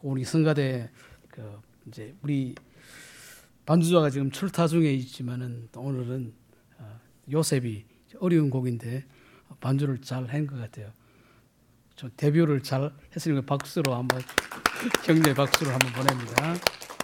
우리 성가대 이제 우리 반주자가 지금 출타 중에 있지만은 또 오늘은 요셉이 어려운 곡인데 반주를 잘 한 것 같아요. 저 데뷔를 잘 했으니까 박수로 한번 격려의 박수를 한번 보냅니다.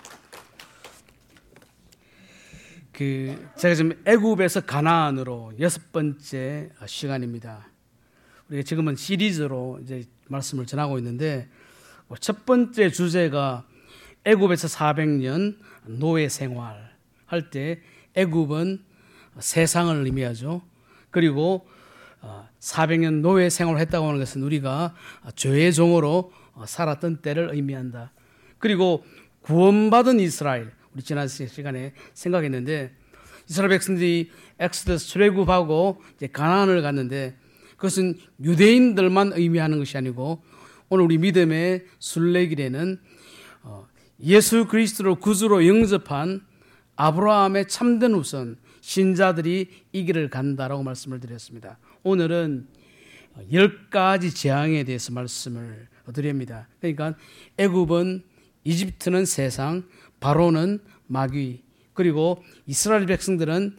제가 지금 애굽에서 가나안으로 6번째 시간입니다. 우리가 지금은 시리즈로 이제 말씀을 전하고 있는데 첫 번째 주제가 애굽에서 400년 노예 생활 할 때 애굽은 세상을 의미하죠. 그리고 400년 노예 생활을 했다고 하는 것은 우리가 죄의 종으로 살았던 때를 의미한다. 그리고 구원받은 이스라엘, 우리 지난 시간에 생각했는데 이스라엘 백성들이 엑소더스 출애굽하고 이제 가나안을 갔는데 그것은 유대인들만 의미하는 것이 아니고 오늘 우리 믿음의 순례길에는 예수 그리스도를 구주로 영접한 아브라함의 참된 후손 신자들이 이 길을 간다라고 말씀을 드렸습니다. 오늘은 10가지 재앙에 대해서 말씀을 드립니다. 그러니까 애굽은, 이집트는 세상, 바로는 마귀, 그리고 이스라엘 백성들은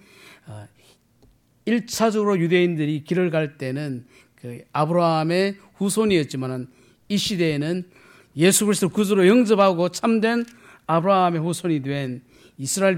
1차적으로 유대인들이 길을 갈 때는 그 아브라함의 후손이었지만 이 시대에는 예수 그리스도 구주로 영접하고 참된 아브라함의 후손이 된 이스라엘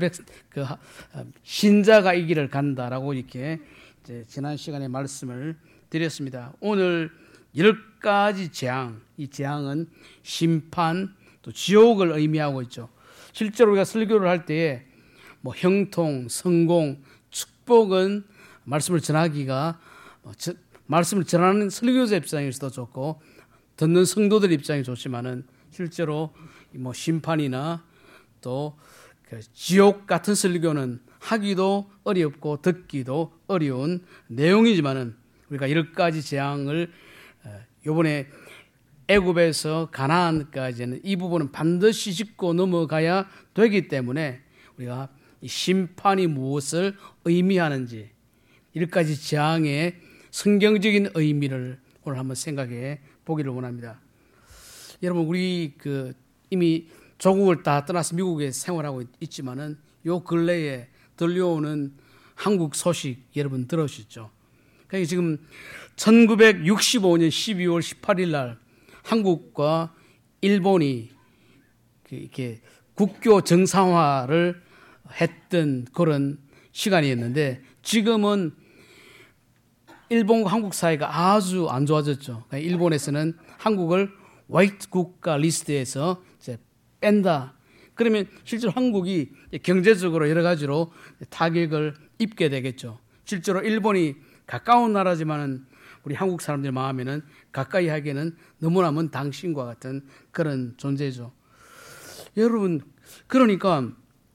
신자가 이 길을 간다라고 이렇게 이제 지난 시간에 말씀을 드렸습니다. 오늘 10가지 재앙, 이 재앙은 심판 또 지옥을 의미하고 있죠. 실제로 우리가 설교를 할 때에 뭐 형통, 성공, 축복은 말씀을 전하기가 말씀을 전하는 설교자 입장에서도 좋고 듣는 성도들 입장이 좋지만은 실제로 뭐 심판이나 또 지옥 같은 설교는 하기도 어렵고 듣기도 어려운 내용이지만은 우리가 10가지 재앙을 이번에 애굽에서 가나안까지는 이 부분은 반드시 짚고 넘어가야 되기 때문에 우리가 이 심판이 무엇을 의미하는지 10가지 재앙의 성경적인 의미를 오늘 한번 생각해 보기를 원합니다. 여러분 우리 이미 조국을 다 떠나서 미국에 생활하고 있지만은 요 근래에 들려오는 한국 소식 여러분 들으셨죠? 그러니까 지금 1965년 12월 18일 날 한국과 일본이 이렇게 국교 정상화를 했던 그런 시간이었는데 지금은 일본과 한국 사이가 아주 안 좋아졌죠. 그러니까 일본에서는 한국을 화이트 국가 리스트에서 이제 뺀다. 그러면 실제로 한국이 경제적으로 여러 가지로 타격을 입게 되겠죠. 실제로 일본이 가까운 나라지만은 우리 한국 사람들 마음에는 가까이 하기에는 너무나 먼 당신과 같은 그런 존재죠. 여러분, 그러니까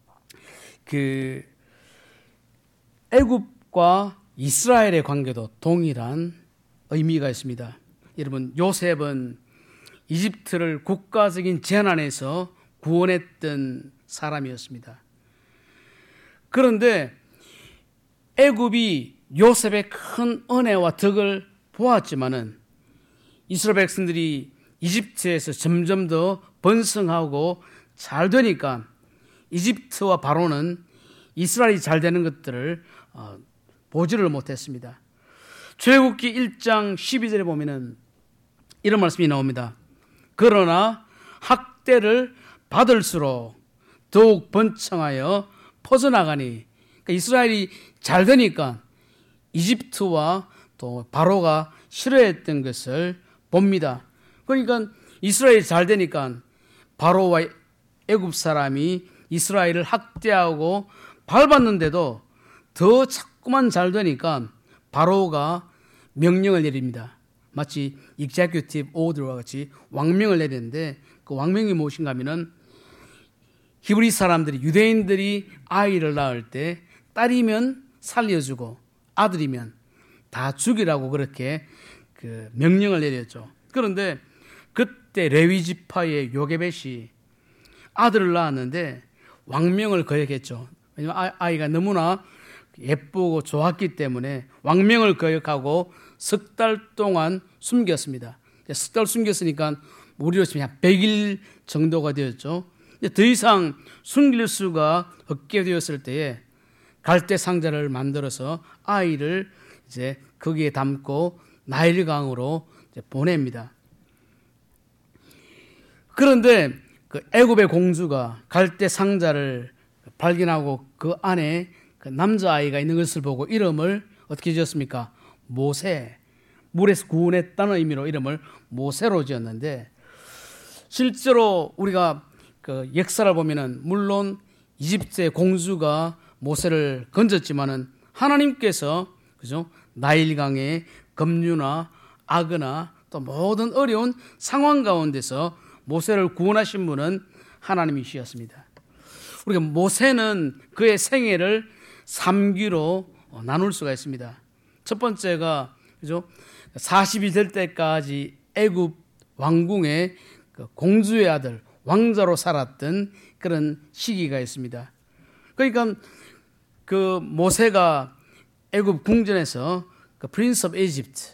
애굽과 이스라엘의 관계도 동일한 의미가 있습니다. 여러분, 요셉은 이집트를 국가적인 재난에서 구원했던 사람이었습니다. 그런데 애굽이 요셉의 큰 은혜와 덕을 보았지만은 이스라엘 백성들이 이집트에서 점점 더 번성하고 잘 되니까 이집트와 바로는 이스라엘이 잘 되는 것들을 보지를 못했습니다. 출애굽기 1장 12절에 보면은 이런 말씀이 나옵니다. 그러나 학대를 받을수록 더욱 번창하여 퍼져나가니, 그러니까 이스라엘이 잘 되니까 이집트와 또 바로가 싫어했던 것을 봅니다. 그러니까 이스라엘이 잘 되니까 바로와 애굽 사람이 이스라엘을 학대하고 밟았는데도 더 자꾸만 잘 되니까 바로가 명령을 내립니다. 마치 Executive Order와 같이 왕명을 내리는데 그 왕명이 무엇인가 하면은 히브리 사람들이, 유대인들이 아이를 낳을 때 딸이면 살려주고 아들이면 다 죽이라고 그렇게 그 명령을 내렸죠. 그런데 그때 레위 지파의 요게벳이 아들을 낳았는데 왕명을 거역했죠. 왜냐하면 아이가 너무나 예쁘고 좋았기 때문에 왕명을 거역하고 석 달 동안 숨겼습니다. 석 달 숨겼으니까 우리로 치면 100일 정도가 되었죠. 이제 더 이상 숨길 수가 없게 되었을 때에 갈대 상자를 만들어서 아이를 이제 거기에 담고 나일강으로 이제 보냅니다. 그런데 그 애굽의 공주가 갈대 상자를 발견하고 그 안에 그 남자아이가 있는 것을 보고 이름을 어떻게 지었습니까? 모세. 물에서 구원했다는 의미로 이름을 모세로 지었는데, 실제로 우리가 그 역사를 보면은 물론 이집트의 공주가 모세를 건졌지만은 하나님께서 그죠? 나일강의 급류나 악어나 또 모든 어려운 상황 가운데서 모세를 구원하신 분은 하나님이시었습니다. 우리가 모세는 그의 생애를 3기로 나눌 수가 있습니다. 첫 번째가 그죠? 40이 될 때까지 애굽 왕궁의 공주의 아들, 왕자로 살았던 그런 시기가 있습니다. 그러니까 그 모세가 애굽 궁전에서 그 프린스 오브 이집트,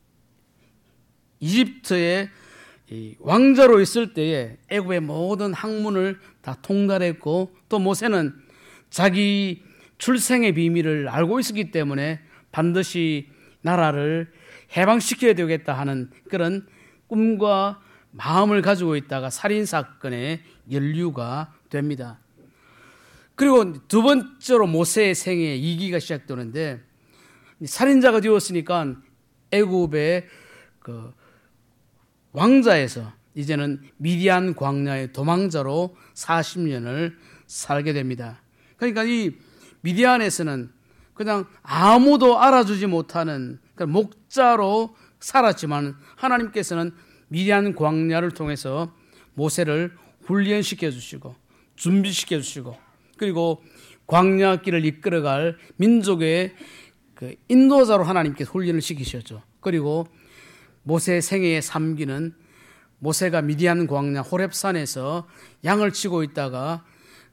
이집트의 왕자로 있을 때에 애굽의 모든 학문을 다 통달했고, 또 모세는 자기 출생의 비밀을 알고 있었기 때문에 반드시 나라를 해방시켜야 되겠다 하는 그런 꿈과 마음을 가지고 있다가 살인사건에 연루가 됩니다. 그리고 두 번째로 모세의 생애 2기가 시작되는데, 살인자가 되었으니까 애굽의 그 왕자에서 이제는 미디안 광야의 도망자로 40년을 살게 됩니다. 그러니까 이 미디안에서는 그냥 아무도 알아주지 못하는 목자로 살았지만, 하나님께서는 미디안 광야를 통해서 모세를 훈련시켜 주시고 준비시켜 주시고, 그리고 광야길을 이끌어갈 민족의 그 인도자로 하나님께서 훈련을 시키셨죠. 그리고 모세의 생애의 3기는 모세가 미디안 광야 호렙산에서 양을 치고 있다가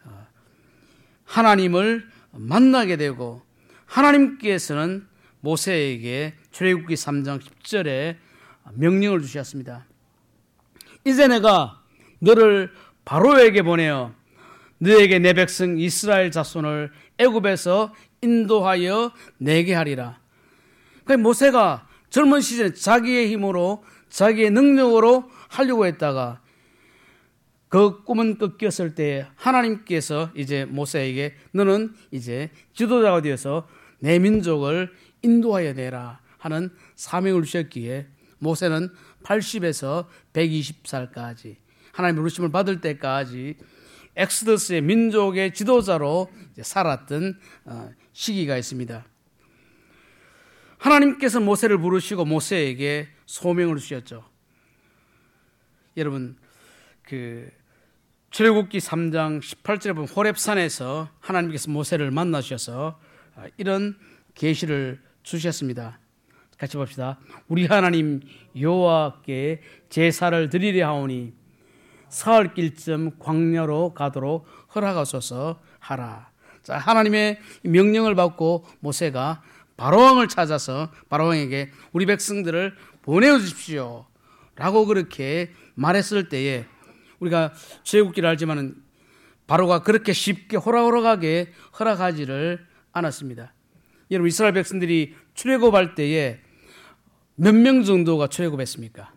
하나님을 만나게 되고, 하나님께서는 모세에게 출애굽기 3장 10절에 명령을 주셨습니다. 이제 내가 너를 바로에게 보내어 너에게 내 백성 이스라엘 자손을 애굽에서 인도하여 내게 하리라. 그러니까 모세가 젊은 시절에 자기의 힘으로 자기의 능력으로 하려고 했다가 그 꿈은 꺾였을 때 하나님께서 이제 모세에게 너는 이제 지도자가 되어서 내 민족을 인도하여 내라 하는 사명을 주셨기에 모세는 80에서 120살까지 하나님의 부르심을 받을 때까지 엑스더스의 민족의 지도자로 살았던 시기가 있습니다. 하나님께서 모세를 부르시고 모세에게 소명을 주셨죠. 여러분, 그 출애굽기 3장 18절에 보면 호렙산에서 하나님께서 모세를 만나셔서 이런 계시를 주셨습니다. 같이 봅시다. 우리 하나님 여호와께 제사를 드리려 하오니 사흘길쯤 광야로 가도록 허락하소서 하라. 자, 하나님의 명령을 받고 모세가 바로왕을 찾아서 바로왕에게 우리 백성들을 보내주십시오 라고 그렇게 말했을 때에, 우리가 출애굽기를 알지만은 바로가 그렇게 쉽게 호락호락하게 허락하지를 않았습니다. 여러분, 이스라엘 백성들이 출애굽할 때에 몇 명 정도가 출애굽했습니까?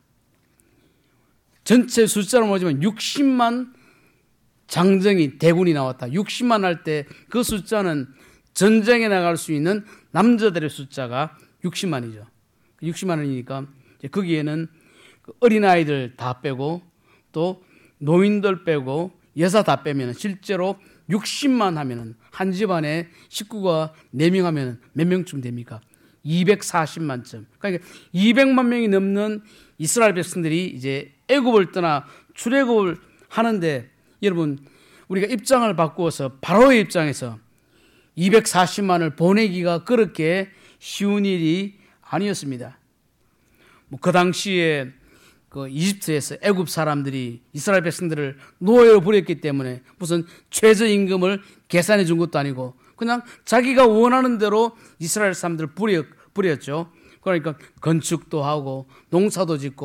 전체 숫자로 보지만 60만 장정이 대군이 나왔다. 60만 할 때 그 숫자는 전쟁에 나갈 수 있는 남자들의 숫자가 60만이죠. 60만이니까 거기에는 어린아이들 다 빼고 또 노인들 빼고 여사 다 빼면 실제로 60만 하면은 한 집안에 식구가 4명 하면 몇 명쯤 됩니까? 240만쯤. 그러니까 200만 명이 넘는 이스라엘 백성들이 이제 애굽을 떠나 출애굽을 하는데, 여러분, 우리가 입장을 바꾸어서 바로의 입장에서 240만을 보내기가 그렇게 쉬운 일이 아니었습니다. 그 당시에 그 이집트에서 애굽 사람들이 이스라엘 백성들을 노예로 부렸기 때문에 무슨 최저임금을 계산해 준 것도 아니고 그냥 자기가 원하는 대로 이스라엘 사람들을 부렸죠. 그러니까 건축도 하고 농사도 짓고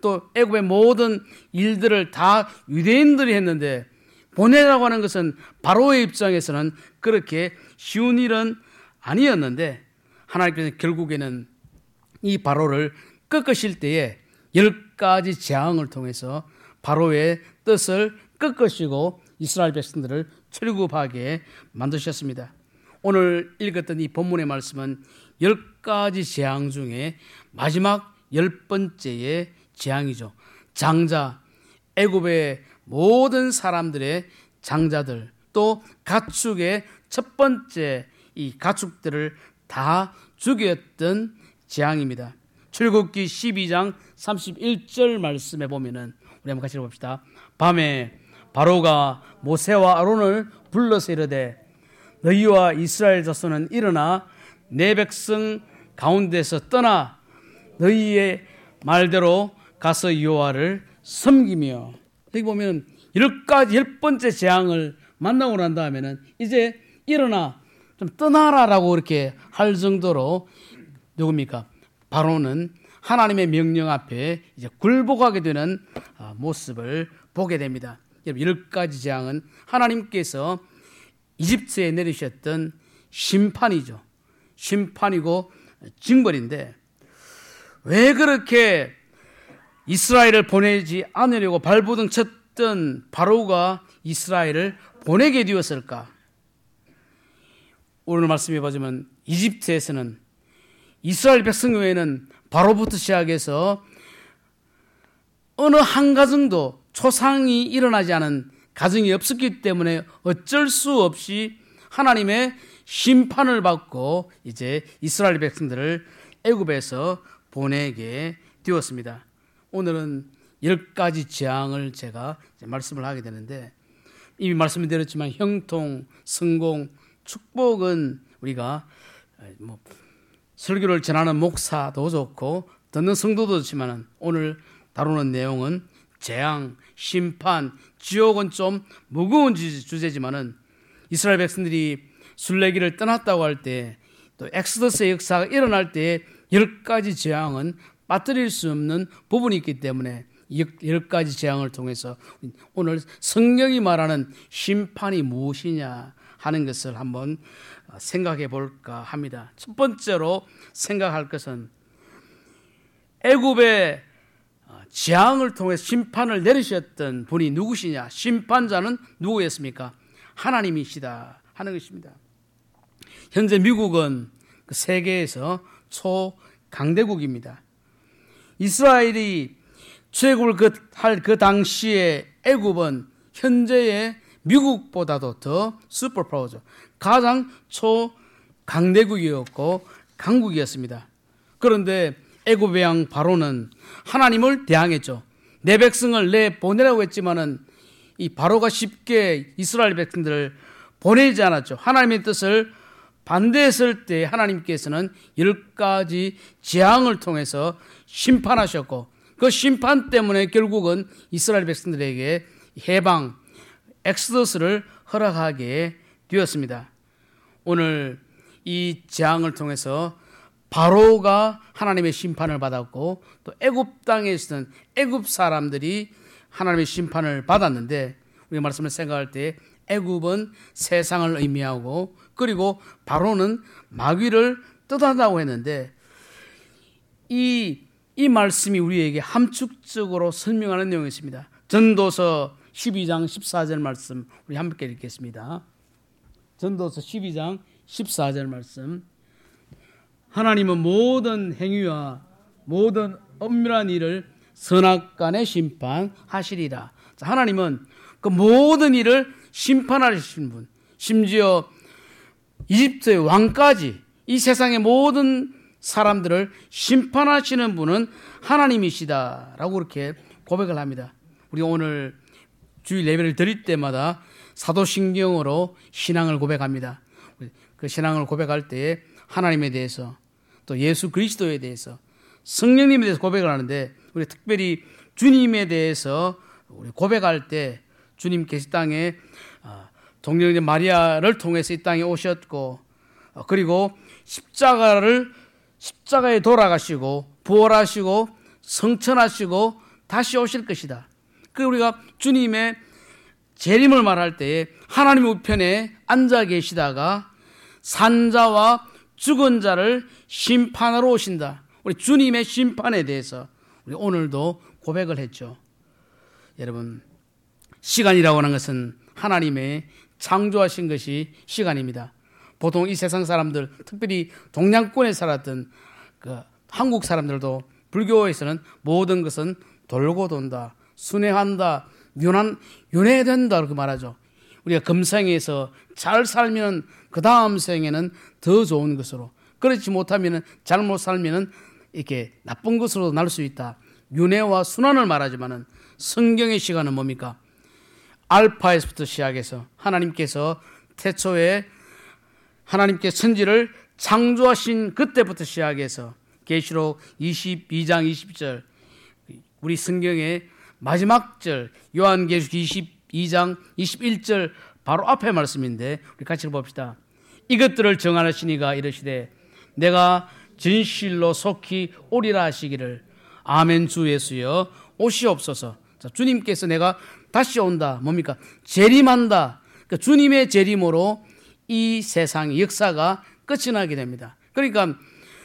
또 애굽의 모든 일들을 다 유대인들이 했는데 보내라고 하는 것은 바로의 입장에서는 그렇게 쉬운 일은 아니었는데 하나님께서 결국에는 이 바로를 꺾으실 때에 10가지 재앙을 통해서 바로의 뜻을 꺾으시고 이스라엘 백성들을 출애굽하게 만드셨습니다. 오늘 읽었던 이 본문의 말씀은 10가지 재앙 중에 마지막 10번째의 재앙이죠. 장자, 애굽의 모든 사람들의 장자들, 또 가축의 첫 번째 이 가축들을 다 죽였던 재앙입니다. 출애굽기 12장 31절 말씀에 보면은 우리 한번 같이 읽어봅시다. 밤에 바로가 모세와 아론을 불러서 이르되 너희와 이스라엘 자손은 일어나 내 백성 가운데서 떠나 너희의 말대로 가서 여호와를 섬기며, 여기 보면 10번째 재앙을 만나고 난 다음에는 이제 일어나 좀 떠나라라고 이렇게 할 정도로 누굽니까? 바로는 하나님의 명령 앞에 이제 굴복하게 되는 모습을 보게 됩니다. 10가지 재앙은 하나님께서 이집트에 내리셨던 심판이죠. 심판이고 징벌인데 왜 그렇게 이스라엘을 보내지 않으려고 발버둥 쳤던 바로가 이스라엘을 보내게 되었을까? 오늘 말씀해 보자면 이집트에서는 이스라엘 백성 외에는 바로부터 시작해서 어느 한 가정도 초상이 일어나지 않은 가정이 없었기 때문에 어쩔 수 없이 하나님의 심판을 받고 이제 이스라엘 백성들을 애굽에서 보내게 되었습니다. 오늘은 10가지 재앙을 제가 말씀을 하게 되는데 이미 말씀드렸지만 형통, 성공, 축복은 우리가 설교를 전하는 목사도 좋고 듣는 성도도 좋지만 오늘 다루는 내용은 재앙, 심판, 지옥은 좀 무거운 주제지만은 이스라엘 백성들이 순례길을 떠났다고 할 때 또 엑소더스의 역사가 일어날 때 10가지 재앙은 빠뜨릴 수 없는 부분이 있기 때문에 10가지 재앙을 통해서 오늘 성경이 말하는 심판이 무엇이냐 하는 것을 한번 생각해 볼까 합니다. 첫 번째로 생각할 것은 애굽의 재앙을 통해 심판을 내리셨던 분이 누구시냐? 심판자는 누구였습니까? 하나님이시다 하는 것입니다. 현재 미국은 세계에서 초강대국입니다. 이스라엘이 출애굽을 할 그 당시에 애굽은 현재의 미국보다도 더 슈퍼파워죠. 가장 초강대국이었고 강국이었습니다. 그런데 애굽의 왕 바로는 하나님을 대항했죠. 내 백성을 내보내라고 했지만은 이 바로가 쉽게 이스라엘 백성들을 보내지 않았죠. 하나님의 뜻을 반대했을 때 하나님께서는 10가지 재앙을 통해서 심판하셨고 그 심판 때문에 결국은 이스라엘 백성들에게 해방, 엑소더스를 허락하게 되었습니다. 오늘 이 재앙을 통해서 바로가 하나님의 심판을 받았고 또 애굽 땅에 있었던 애굽 사람들이 하나님의 심판을 받았는데 우리가 말씀을 생각할 때 애굽은 세상을 의미하고 그리고 바로는 마귀를 뜻한다고 했는데 이 말씀이 우리에게 함축적으로 설명하는 내용이 있습니다. 전도서 12장 14절 말씀 우리 함께 읽겠습니다. 전도서 12장 14절 말씀. 하나님은 모든 행위와 모든 엄밀한 일을 선악간에 심판하시리라. 자, 하나님은 그 모든 일을 심판하시는 분, 심지어 이집트의 왕까지 이 세상의 모든 사람들을 심판하시는 분은 하나님이시다라고 그렇게 고백을 합니다. 우리가 오늘 주일 예배를 드릴 때마다 사도신경으로 신앙을 고백합니다. 그 신앙을 고백할 때에 하나님에 대해서 또 예수 그리스도에 대해서 성령님에 대해서 고백을 하는데 우리 특별히 주님에 대해서 우리 고백할 때 주님께서 이 땅에 동정녀 마리아를 통해서 이 땅에 오셨고 그리고 십자가에 돌아가시고 부활하시고 성천하시고 다시 오실 것이다. 그 우리가 주님의 재림을 말할 때에 하나님의 우편에 앉아 계시다가 산자와 죽은 자를 심판하러 오신다. 우리 주님의 심판에 대해서 우리 오늘도 고백을 했죠. 여러분, 시간이라고 하는 것은 하나님의 창조하신 것이 시간입니다. 보통 이 세상 사람들, 특별히 동양권에 살았던 그 한국 사람들도 불교에서는 모든 것은 돌고 돈다, 순회한다, 윤회된다 그렇게 말하죠. 우리가 금생에서 잘 살면 그 다음 생에는 더 좋은 것으로, 그렇지 못하면 잘못 살면 이렇게 나쁜 것으로 날 수 있다. 윤회와 순환을 말하지만은 성경의 시간은 뭡니까? 알파에서부터 시작해서 하나님께서 태초에 하나님께 천지를 창조하신 그때부터 시작해서 계시록 22장 20절, 우리 성경의 마지막 절 요한계시록 22장 21절 바로 앞에 말씀인데 우리 같이 봅시다. 이것들을 정하시니가 이르시되 내가 진실로 속히 오리라 하시기를 아멘. 주 예수여 오시옵소서. 자, 주님께서 내가 다시 온다. 뭡니까? 재림한다. 그러니까 주님의 재림으로 이 세상의 역사가 끝이 나게 됩니다. 그러니까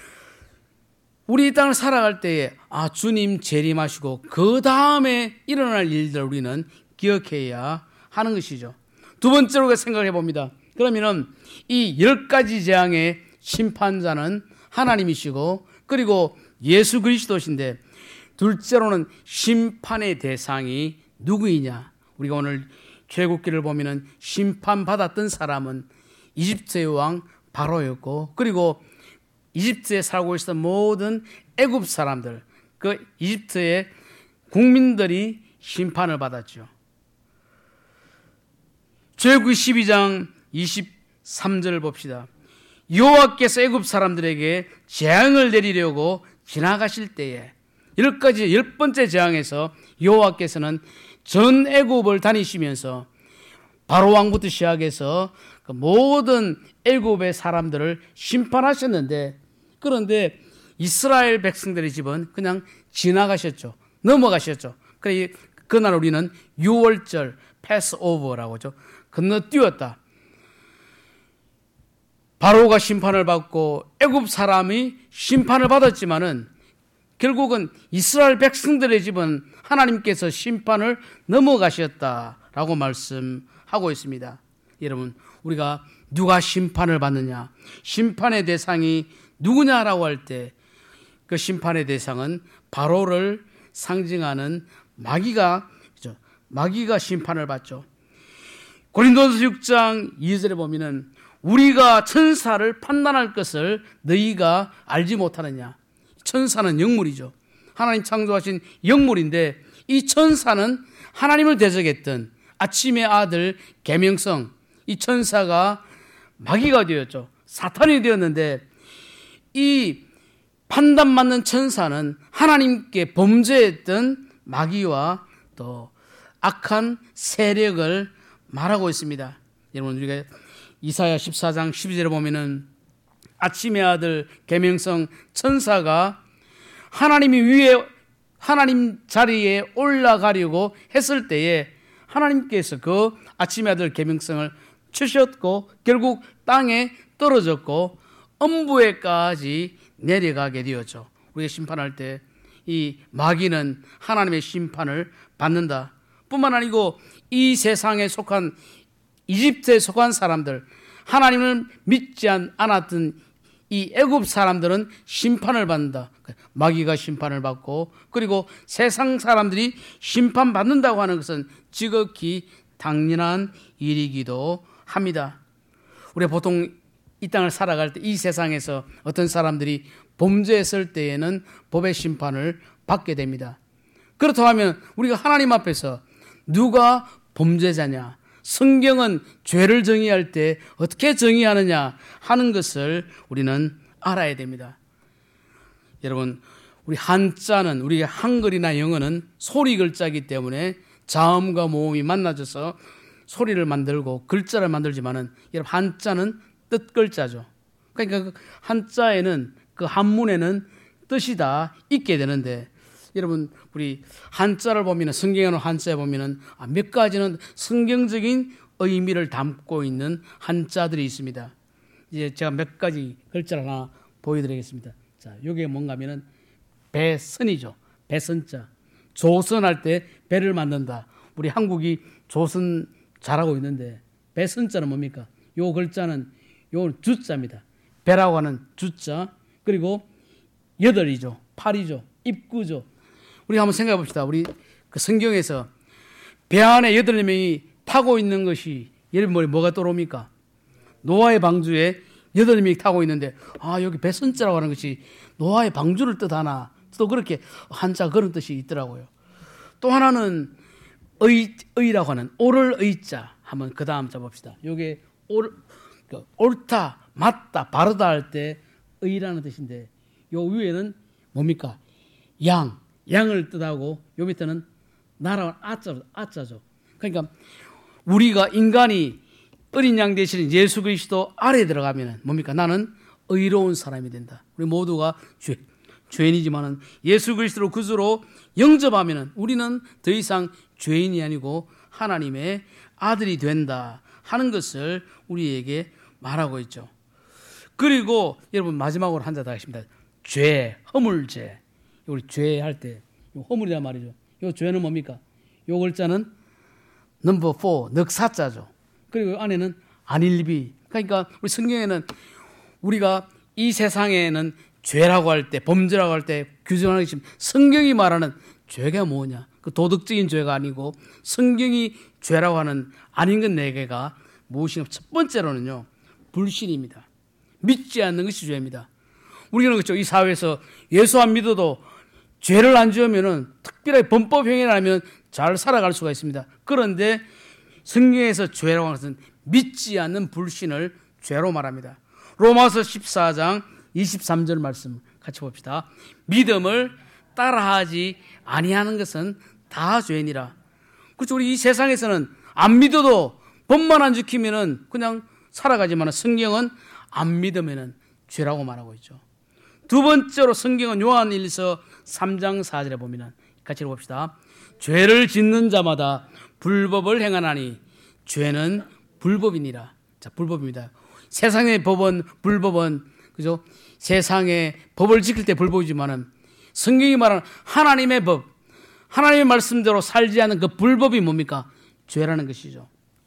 우리 이 땅을 살아갈 때에 주님 재림하시고 그 다음에 일어날 일들을 우리는 기억해야 하는 것이죠. 두 번째로 생각해 봅니다. 그러면은 이 10가지 재앙의 심판자는 하나님이시고 그리고 예수 그리스도신데, 둘째로는 심판의 대상이 누구이냐? 우리가 오늘 출애굽기를 보면은 심판받았던 사람은 이집트의 왕 바로였고, 그리고 이집트에 살고 있었던 모든 애굽 사람들, 그 이집트의 국민들이 심판을 받았죠. 출애굽기 12장 23절 봅시다. 여호와께서 애굽 사람들에게 재앙을 내리려고 지나가실 때에, 10번째 재앙에서 여호와께서는 전 애굽을 다니시면서 바로 왕부터 시작해서 그 모든 애굽의 사람들을 심판하셨는데, 그런데 이스라엘 백성들의 집은 그냥 지나가셨죠. 넘어가셨죠. 그날 우리는 6월절 패스오버라고 하죠. 건너뛰었다. 바로가 심판을 받고 애굽 사람이 심판을 받았지만은 결국은 이스라엘 백성들의 집은 하나님께서 심판을 넘어가셨다라고 말씀하고 있습니다. 여러분, 우리가 누가 심판을 받느냐, 심판의 대상이 누구냐라고 할 때 그 심판의 대상은 바로를 상징하는 마귀가 심판을 받죠. 고린도서 6장 2절에 보면은 우리가 천사를 판단할 것을 너희가 알지 못하느냐. 천사는 영물이죠. 하나님 창조하신 영물인데, 이 천사는 하나님을 대적했던 아침의 아들 계명성, 이 천사가 마귀가 되었죠. 사탄이 되었는데, 이 판단받는 천사는 하나님께 범죄했던 마귀와 또 악한 세력을 말하고 있습니다. 여러분, 우리가 이사야 14장 12절에 보면은 아침의 아들 계명성 천사가 하나님이 위에 하나님 자리에 올라가려고 했을 때에 하나님께서 그 아침의 아들 계명성을 치셨고 결국 땅에 떨어졌고 음부에까지 내려가게 되었죠. 우리가 심판할 때 이 마귀는 하나님의 심판을 받는다. 뿐만 아니고 이 세상에 속한 이집트에 속한 사람들, 하나님을 믿지 않았던 이 애굽 사람들은 심판을 받는다. 마귀가 심판을 받고 그리고 세상 사람들이 심판받는다고 하는 것은 지극히 당연한 일이기도 합니다. 우리가 보통 이 땅을 살아갈 때 이 세상에서 어떤 사람들이 범죄했을 때에는 법의 심판을 받게 됩니다. 그렇다고 하면 우리가 하나님 앞에서 누가 범죄자냐, 성경은 죄를 정의할 때 어떻게 정의하느냐 하는 것을 우리는 알아야 됩니다. 여러분, 우리 한자는, 우리 한글이나 영어는 소리 글자이기 때문에 자음과 모음이 만나져서 소리를 만들고 글자를 만들지만은 여러분, 한자는 뜻 글자죠. 그러니까 그 한자에는, 그 한문에는 뜻이 다 있게 되는데, 여러분 우리 한자를 보면은 성경에는 한자에 보면은 몇 가지는 성경적인 의미를 담고 있는 한자들이 있습니다. 이제 제가 몇 가지 글자를 하나 보여드리겠습니다. 자, 이게 뭔가 하면은 배선이죠. 배선자. 조선할 때 배를 만든다. 우리 한국이 조선 잘하고 있는데 배선자는 뭡니까? 요 글자는 요 주자입니다. 배라고 하는 주자. 그리고 8이죠. 8이죠. 입구죠. 우리 한번 생각해 봅시다. 우리 그 성경에서 배 안에 8명이 타고 있는 것이 여러분 뭐가 떠오릅니까? 노아의 방주에 8명이 타고 있는데 여기 배선자라고 하는 것이 노아의 방주를 뜻하나? 또 그렇게 한자 그런 뜻이 있더라고요. 또 하나는 의라고 하는 오를 의자. 한번 그 다음 잡읍시다. 요게 옳다, 맞다, 바르다 할 때 의라는 뜻인데 요 위에는 뭡니까? 양을 뜻하고 요 밑에는 나라와 아자죠. 그러니까 우리가 인간이 어린 양 대신 예수 그리스도 아래에 들어가면 뭡니까? 나는 의로운 사람이 된다. 우리 모두가 죄인이지만은 예수 그리스도로 구주로 영접하면은 우리는 더 이상 죄인이 아니고 하나님의 아들이 된다 하는 것을 우리에게 말하고 있죠. 그리고 여러분 마지막으로 한 자 더 하겠습니다. 죄, 허물죄. 우리 죄 할 때 허물이란 말이죠. 이 죄는 뭡니까? 요 글자는 넘버 4, 넉사자죠. 그리고 안에는 안일비. 그러니까 우리 성경에는 우리가 이 세상에는 죄라고 할 때, 범죄라고 할 때 규정하는 것이 성경이 말하는 죄가 뭐냐? 그 도덕적인 죄가 아니고 성경이 죄라고 하는 아닌 것 4개가 무엇이냐? 첫 번째로는요, 불신입니다. 믿지 않는 것이 죄입니다. 우리는 그렇죠. 이 사회에서 예수 안 믿어도 죄를 안 지으면은 특별하게 범법 행위를 하면 잘 살아갈 수가 있습니다. 그런데 성경에서 죄라고 하는 것은 믿지 않는 불신을 죄로 말합니다. 로마서 14장 23절 말씀 같이 봅시다. 믿음을 따라하지 아니하는 것은 다 죄니라. 그렇죠. 우리 이 세상에서는 안 믿어도 법만 안 지키면은 그냥 살아가지만 성경은 안 믿으면은 죄라고 말하고 있죠. 두 번째로 성경은 요한일서 3장 4절에 보면은 같이 봅시다. 죄를 짓는 자마다 불법을 행하나니 죄는 불법이니라. 자, 불법입니다. 세상의 법은 불법은 그죠? 세상의 법을 지킬 때 불법이지만은 성경이 말하는 하나님의 법, 하나님의 말씀대로 살지 않는 그 불법이 뭡니까? 죄라는 것이죠.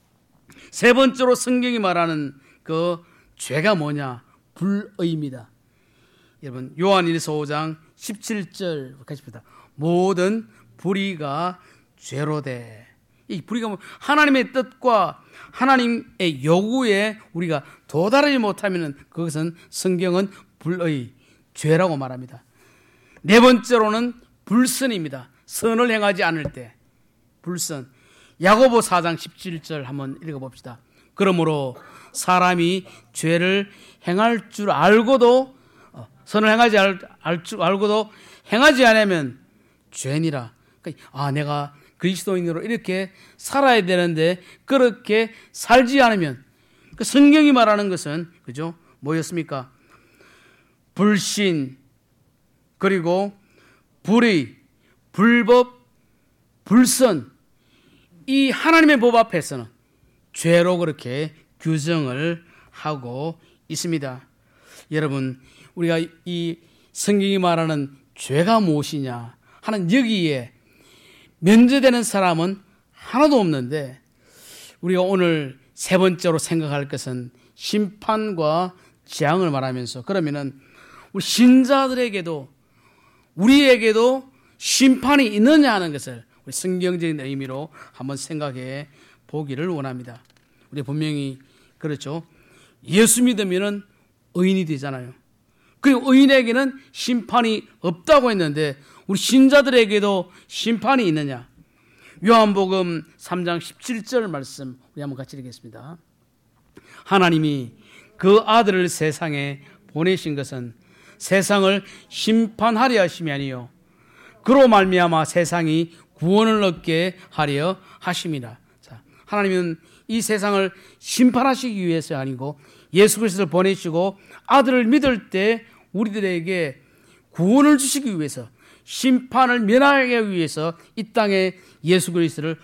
세 번째로 성경이 말하는 그 죄가 뭐냐? 불의입니다. 여러분 요한일서 5장 17절 같이 봅니다. 모든 불의가 죄로되. 이 불의가 뭐 하나님의 뜻과 하나님의 요구에 우리가 도달하지 못하면 그것은 성경은 불의, 죄라고 말합니다. 네 번째로는 불선입니다. 선을 행하지 않을 때 불선. 야고보 4장 17절 한번 읽어봅시다. 그러므로 사람이 죄를 행할 줄 알고도 선을 행하지 알 줄 알고도 행하지 않으면 죄니라. 그러니까 내가 그리스도인으로 이렇게 살아야 되는데 그렇게 살지 않으면 그 성경이 말하는 것은 그죠? 뭐였습니까? 불신, 그리고 불의, 불법, 불선. 이 하나님의 법 앞에서는 죄로 그렇게 규정을 하고 있습니다. 여러분, 우리가 이 성경이 말하는 죄가 무엇이냐 하는 여기에 면제되는 사람은 하나도 없는데 우리가 오늘 세 번째로 생각할 것은 심판과 재앙을 말하면서 그러면은 우리 신자들에게도 우리에게도 심판이 있느냐 하는 것을 우리 성경적인 의미로 한번 생각해 보기를 원합니다. 우리 분명히 그렇죠. 예수 믿으면은 의인이 되잖아요. 그리고 의인에게는 심판이 없다고 했는데 우리 신자들에게도 심판이 있느냐? 요한복음 3장 17절 말씀 우리 한번 같이 읽겠습니다. 하나님이 그 아들을 세상에 보내신 것은 세상을 심판하려 하심이 아니요 그로 말미암아 세상이 구원을 얻게 하려 하심이라. 자, 하나님은 이 세상을 심판하시기 위해서 아니고 예수 그리스도를 보내시고 아들을 믿을 때 우리들에게 구원을 주시기 위해서 심판을 면하기 위해서 이 땅에 예수 그리스도를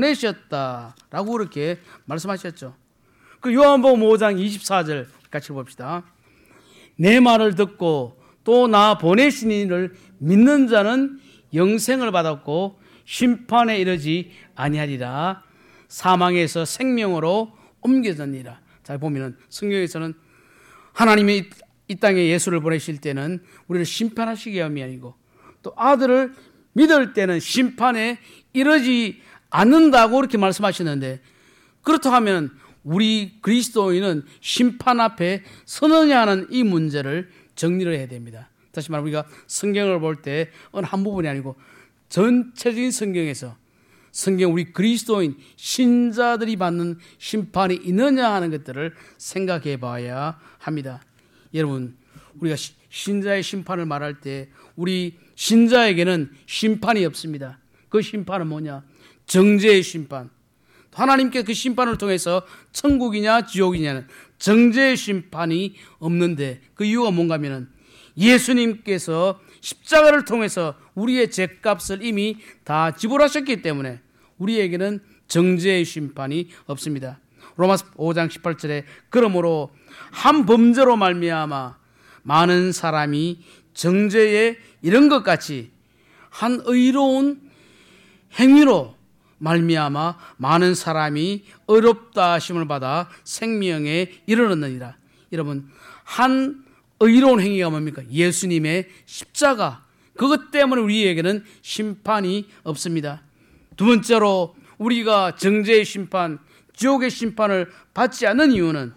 보내셨다라고 그렇게 말씀하셨죠. 그 요한복음 5장 24절 같이 봅시다. 내 말을 듣고 또 나 보내신 이를 믿는 자는 영생을 받았고 심판에 이르지 아니하리라. 사망에서 생명으로 옮겨졌니라. 자, 보면은 성경에서는 하나님이 이 땅에 예수를 보내실 때는 우리를 심판하시기 위함이 아니고 또 아들을 믿을 때는 심판에 이르지 않는다고 그렇게 말씀하셨는데, 그렇다고 하면 우리 그리스도인은 심판 앞에 서느냐 하는 이 문제를 정리를 해야 됩니다. 다시 말하면 우리가 성경을 볼 때 어느 한 부분이 아니고 전체적인 성경에서 성경 우리 그리스도인 신자들이 받는 심판이 있느냐 하는 것들을 생각해 봐야 합니다. 여러분, 우리가 신자의 심판을 말할 때 우리 신자에게는 심판이 없습니다. 그 심판은 뭐냐? 정죄의 심판. 하나님께 그 심판을 통해서 천국이냐 지옥이냐는 정죄의 심판이 없는데, 그 이유가 뭔가 하면은 예수님께서 십자가를 통해서 우리의 죄값을 이미 다 지불하셨기 때문에 우리에게는 정죄의 심판이 없습니다. 로마서 5장 18절에 그러므로 한 범죄로 말미암아 많은 사람이 정죄에 이른 것 같이 한 의로운 행위로 말미암아 많은 사람이 의롭다 하심을 받아 생명에 이르렀느니라. 여러분, 한 의로운 행위가 뭡니까? 예수님의 십자가. 그것 때문에 우리에게는 심판이 없습니다. 두 번째로 우리가 정죄의 심판, 지옥의 심판을 받지 않는 이유는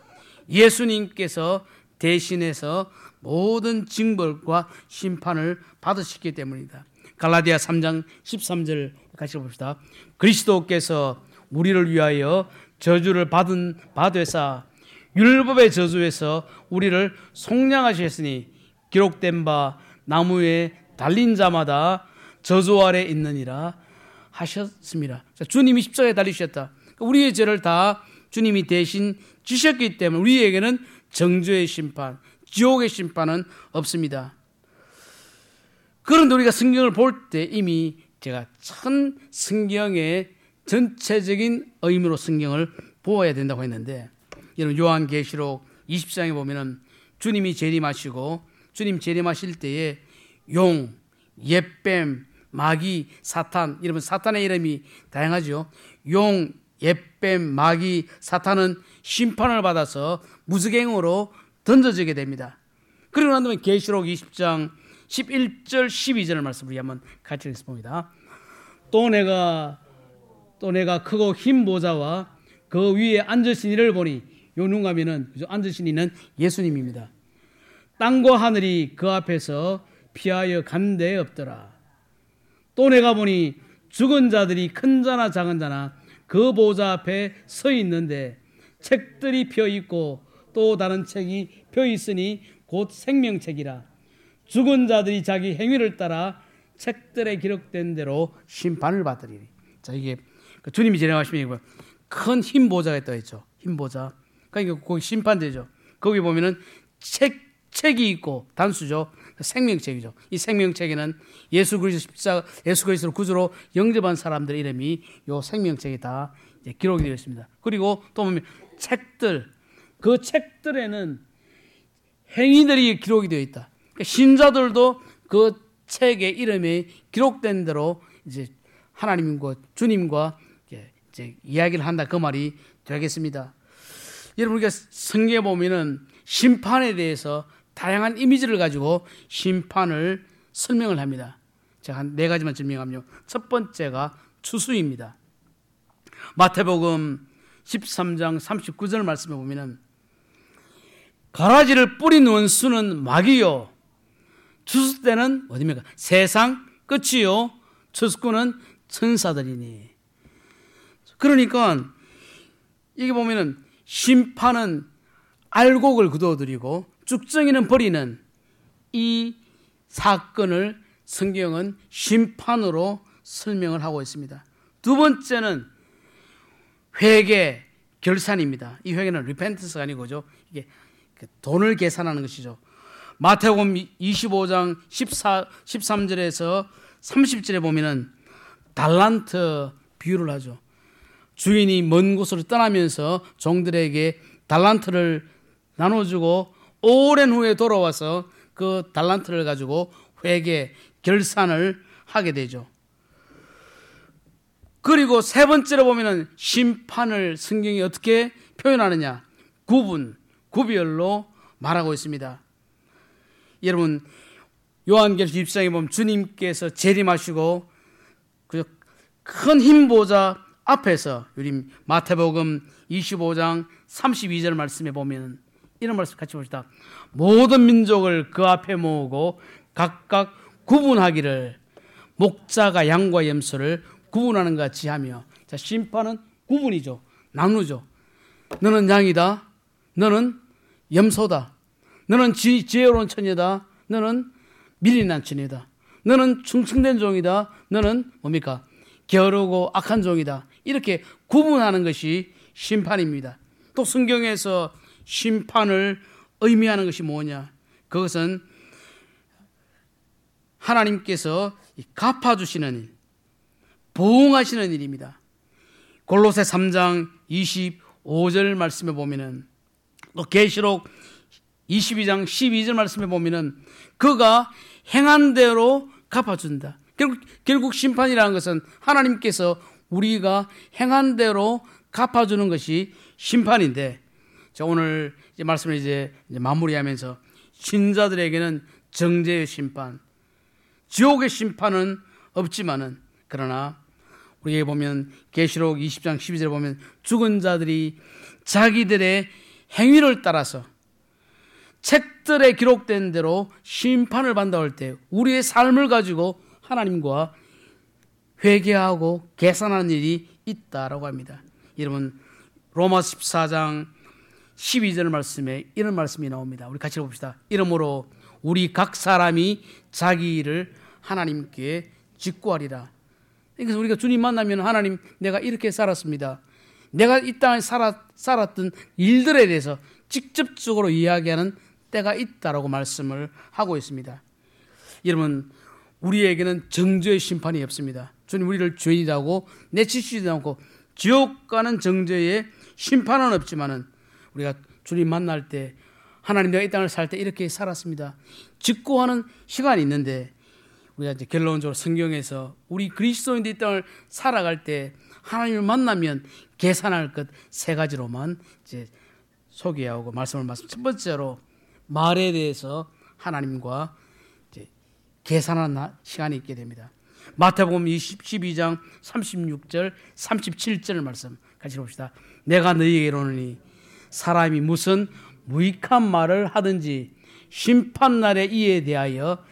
예수님께서 대신해서 모든 징벌과 심판을 받으셨기 때문입니다. 갈라디아 3장 13절 같이 봅시다. 그리스도께서 우리를 위하여 저주를 받으사 율법의 저주에서 우리를 속량하셨으니 기록된 바 나무에 달린 자마다 저주 아래 있느니라 하셨습니다. 주님이 십자가에 달리셨다. 우리의 죄를 다 주님이 대신 지셨기 때문에 우리에게는 정죄의 심판, 지옥의 심판은 없습니다. 그런데 우리가 성경을 볼 때 이미 제가 전 성경의 전체적인 의미로 성경을 보아야 된다고 했는데, 여러분 요한계시록 20장에 보면은 주님이 재림하시고 주님 재림하실 때에 용, 옅뱀, 마귀, 사탄, 여러분 사탄의 이름이 다양하죠. 용, 옅뱀, 마귀, 사탄은 심판을 받아서 무지갱으로 던져지게 됩니다. 그리고 난 다음에 계시록 20장 11절 12절 말씀을 한번 같이 읽습니다. 또 내가 크고 흰 보좌와 그 위에 앉으신 이를 보니, 요 누가면은 앉으신 이는 예수님입니다. 땅과 하늘이 그 앞에서 피하여 간 데 없더라. 또 내가 보니 죽은 자들이 큰 자나 작은 자나 그 보좌 앞에 서 있는데 책들이 펴 있고 또 다른 책이 펴 있으니 곧 생명책이라. 죽은 자들이 자기 행위를 따라 책들에 기록된 대로 심판을 받으리니. 자, 이게 주님이 재림하시면 큰 흰 보좌가 있다고 했죠. 흰 보좌. 그러니까 거기 심판되죠. 거기 보면은 책이 있고 단수죠. 생명책이죠. 이 생명책에는 예수 그리스도 구주로 영접한 사람들의 이름이 요 생명책에 다 기록이 되어 있습니다. 그리고 또 보면 책들, 그 책들에는 행위들이 기록이 되어 있다. 그러니까 신자들도 그 책의 이름에 기록된 대로 이제 하나님과 주님과 이제 이야기를 한다, 그 말이 되겠습니다. 여러분, 우리가 성경에 보면은 심판에 대해서 다양한 이미지를 가지고 심판을 설명을 합니다. 제가 한 4가지만 설명하면요. 첫 번째가 추수입니다. 마태복음 13장 39절 말씀에 보면은 가라지를 뿌린 원수는 마귀요, 추수 때는 어디입니까? 세상 끝이요, 추수꾼은 천사들이니. 그러니까 이게 보면은 심판은 알곡을 거두어들이고 쭉정이는 버리는 이 사건을 성경은 심판으로 설명을 하고 있습니다. 두 번째는 회개, 결산입니다. 이 회개는 리펜턴스가 아니고죠. 이게 돈을 계산하는 것이죠. 마태복음 25장 13절에서 30절에 보면은 달란트 비유를 하죠. 주인이 먼 곳으로 떠나면서 종들에게 달란트를 나눠주고 오랜 후에 돌아와서 그 달란트를 가지고 회계, 결산을 하게 되죠. 그리고 세 번째로 보면은 심판을 성경이 어떻게 표현하느냐? 구별로 말하고 있습니다. 여러분, 요한계시록 20장에 보면 주님께서 재림하시고 그 큰 흰보좌 앞에서 우리 마태복음 25장 32절 말씀에 보면 이런 말씀 같이 봅시다. 모든 민족을 그 앞에 모으고 각각 구분하기를 목자가 양과 염소를 구분하는 것 같이 하며. 자, 심판은 구분이죠. 나누죠. 너는 양이다. 너는 염소다. 너는 지혜로운 처녀다. 너는 미련한 처녀다. 너는 충성된 종이다. 너는 뭡니까? 게으르고 악한 종이다. 이렇게 구분하는 것이 심판입니다. 또 성경에서 심판을 의미하는 것이 뭐냐? 그것은 하나님께서 갚아주시는 일, 보응하시는 일입니다. 골로새 3장 25절 말씀에 보면은, 또 계시록 22장 12절 말씀에 보면은 그가 행한 대로 갚아준다. 결국 심판이라는 것은 하나님께서 우리가 행한 대로 갚아주는 것이 심판인데, 자, 오늘 이제 말씀을 이제 마무리하면서 신자들에게는 정죄의 심판, 지옥의 심판은 없지만은, 그러나 우리에게 보면 계시록 20장 12절에 보면 죽은 자들이 자기들의 행위를 따라서 책들에 기록된 대로 심판을 받는다고 할 때 우리의 삶을 가지고 하나님과 회개하고 계산하는 일이 있다라고 합니다. 여러분, 로마서 14장 12절 말씀에 이런 말씀이 나옵니다. 우리 같이 봅시다. 이러므로 우리 각 사람이 자기 일을 하나님께 직구하리라. 그래서 우리가 주님 만나면 하나님, 내가 이렇게 살았습니다. 내가 이 땅에 살았던 일들에 대해서 직접적으로 이야기하는 때가 있다라고 말씀을 하고 있습니다. 여러분, 우리에게는 정죄의 심판이 없습니다. 주님 우리를 죄인이라고 내치시지도 않고 지옥 가는 정죄의 심판은 없지만은 우리가 주님 만날 때, 하나님 내가 이 땅을 살 때 이렇게 살았습니다, 직구하는 시간이 있는데, 우리가 이제 결론적으로 성경에서 우리 그리스도인들이 이 땅을 살아갈 때 하나님을 만나면 계산할 것 세 가지로만 이제 소개하고 말씀. 첫 번째로 말에 대해서 하나님과 이제 계산하는 시간이 있게 됩니다. 마태복음 12장 36절 37절 말씀 같이 봅시다. 내가 너희에게 이르노니 사람이 무슨 무익한 말을 하든지 심판날에 이에 대하여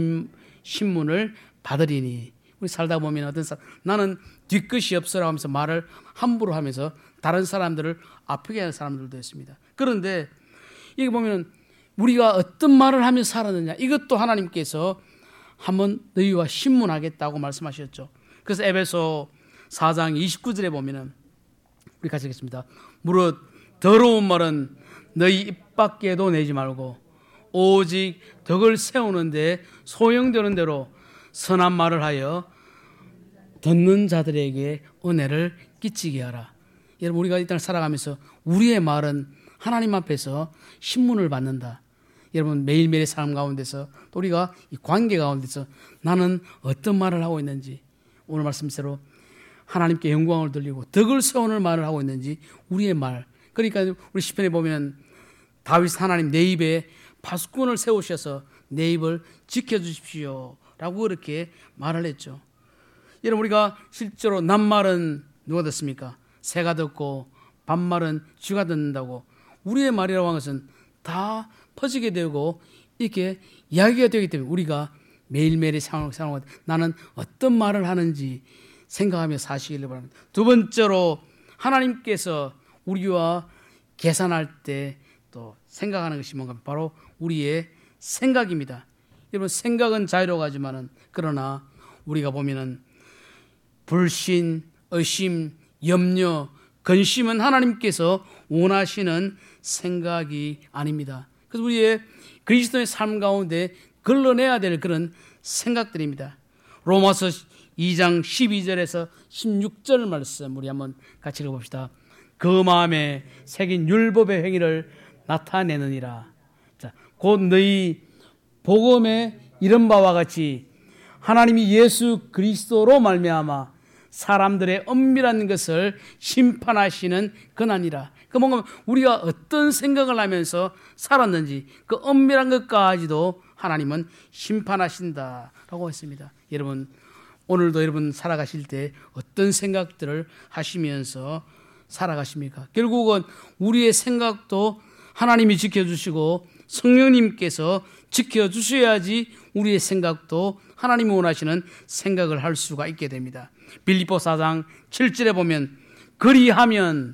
신문을 받으리니. 우리 살다 보면 어떤 사람, 나는 뒤끝이 없어라 하면서 말을 함부로 하면서 다른 사람들을 아프게 하는 사람들도 있습니다. 그런데 여기 보면 우리가 어떤 말을 하며 살았느냐, 이것도 하나님께서 한번 너희와 신문하겠다고 말씀하셨죠. 그래서 에베소 4장 29절에 보면은 우리 같이 읽겠습니다. 무릇 더러운 말은 너희 입 밖에도 내지 말고 오직 덕을 세우는데 소용되는 대로 선한 말을 하여 듣는 자들에게 은혜를 끼치게 하라. 여러분, 우리가 이 땅을 살아가면서 우리의 말은 하나님 앞에서 신문을 받는다. 여러분, 매일매일의 삶 가운데서 또 우리가 이 관계 가운데서 나는 어떤 말을 하고 있는지, 오늘 말씀대로 하나님께 영광을 돌리고 덕을 세우는 말을 하고 있는지, 우리의 말. 그러니까 우리 시편에 보면 다윗, 하나님 내 입에 파수꾼을 세우셔서 내 입을 지켜주십시오 라고 그렇게 말을 했죠. 여러분, 우리가 실제로 낱말은 누가 듣습니까? 새가 듣고 반말은 쥐가 듣는다고. 우리의 말이라고 하는 것은 다 퍼지게 되고 이렇게 이야기가 되기 때문에 우리가 매일매일의 상황을 나는 어떤 말을 하는지 생각하며 사시기를 바랍니다. 두 번째로 하나님께서 우리와 계산할 때 또 생각하는 것이 뭔가 바로 우리의 생각입니다. 여러분, 생각은 자유로워하지만은 그러나 우리가 보면은 불신, 의심, 염려, 근심은 하나님께서 원하시는 생각이 아닙니다. 그래서 우리의 그리스도의 삶 가운데 걸러내야 될 그런 생각들입니다. 로마서 2장 12절에서 16절 말씀 우리 한번 같이 읽어봅시다. 그 마음에 새긴 율법의 행위를 나타내느니라. 자, 곧 너희 복음에 이른 바와 같이 하나님이 예수 그리스도로 말미암아 사람들의 엄밀한 것을 심판하시는 그날이라. 그 뭔가 우리가 어떤 생각을 하면서 살았는지 그 엄밀한 것까지도 하나님은 심판하신다라고 했습니다. 여러분, 오늘도 여러분 살아가실 때 어떤 생각들을 하시면서 살아가십니까? 결국은 우리의 생각도 하나님이 지켜주시고 성령님께서 지켜주셔야지 우리의 생각도 하나님이 원하시는 생각을 할 수가 있게 됩니다. 빌립보 4장 7절에 보면 그리하면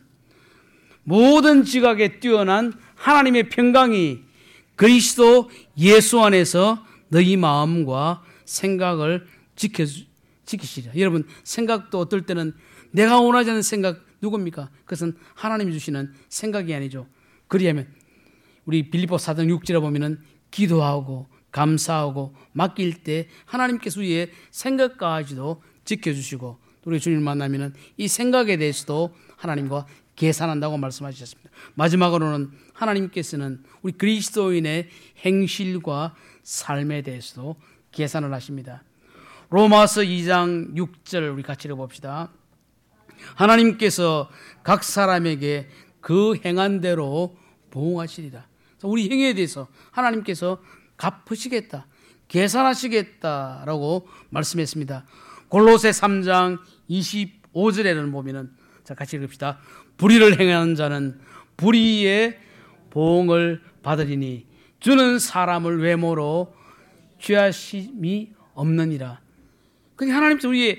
모든 지각에 뛰어난 하나님의 평강이 그리스도 예수 안에서 너희 마음과 생각을 지키시리라. 여러분, 생각도 어떨 때는 내가 원하지 않는 생각 누굽니까? 그것은 하나님이 주시는 생각이 아니죠. 그리하면 우리 빌립보 4장 6절에 보면은 기도하고 감사하고 맡길 때 하나님께서 우리의 생각까지도 지켜주시고 우리 주님을 만나면은 이 생각에 대해서도 하나님과 계산한다고 말씀하셨습니다. 마지막으로는 하나님께서는 우리 그리스도인의 행실과 삶에 대해서도 계산을 하십니다. 로마서 2장 6절 우리 같이 읽어봅시다. 하나님께서 각 사람에게 그 행한 대로 보응하시리라. 우리 행위에 대해서 하나님께서 갚으시겠다, 계산하시겠다라고 말씀했습니다. 골로새 3장 25절에는 보면은 자 같이 읽읍시다. 불의를 행하는 자는 불의의 보응을 받으리니 주는 사람을 외모로 취하심이 없느니라. 그러니까 하나님께서 우리의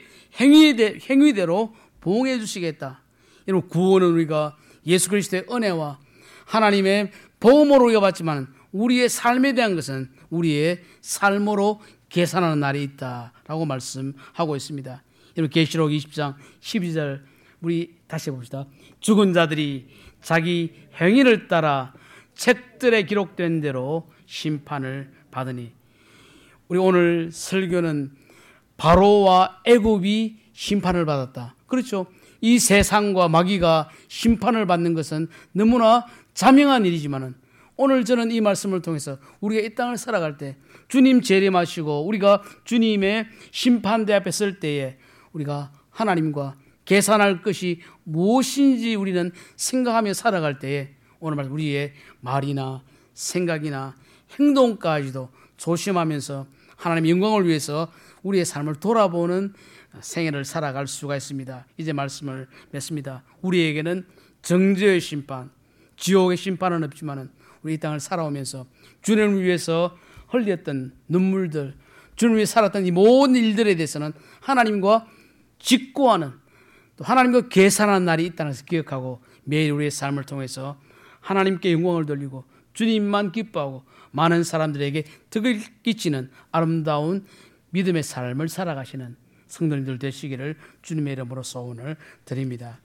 행위대로 보응해 주시겠다. 여러분, 구원은 우리가 예수 그리스도의 은혜와 하나님의 보험으로 우리가 받지만 우리의 삶에 대한 것은 우리의 삶으로 계산하는 날이 있다라고 말씀하고 있습니다. 여러분, 계시록 20장 12절 우리 다시 해봅시다. 죽은 자들이 자기 행위를 따라 책들에 기록된 대로 심판을 받으니. 우리 오늘 설교는 바로와 애굽이 심판을 받았다. 그렇죠. 이 세상과 마귀가 심판을 받는 것은 너무나 자명한 일이지만은 오늘 저는 이 말씀을 통해서 우리가 이 땅을 살아갈 때 주님 재림하시고 우리가 주님의 심판대 앞에 설 때에 우리가 하나님과 계산할 것이 무엇인지 우리는 생각하며 살아갈 때에 오늘 말 우리의 말이나 생각이나 행동까지도 조심하면서 하나님의 영광을 위해서 우리의 삶을 돌아보는 생애를 살아갈 수가 있습니다. 이제 말씀을 맺습니다. 우리에게는 정죄의 심판, 지옥의 심판은 없지만은 우리 이 땅을 살아오면서 주님을 위해서 흘렸던 눈물들, 주님을 위해 살았던 이 모든 일들에 대해서는 하나님과 직고하는 또 하나님과 계산하는 날이 있다는 것을 기억하고 매일 우리의 삶을 통해서 하나님께 영광을 돌리고 주님만 기뻐하고 많은 사람들에게 덕을 끼치는 아름다운 믿음의 삶을 살아가시는 성도님들 되시기를 주님의 이름으로 소원을 드립니다.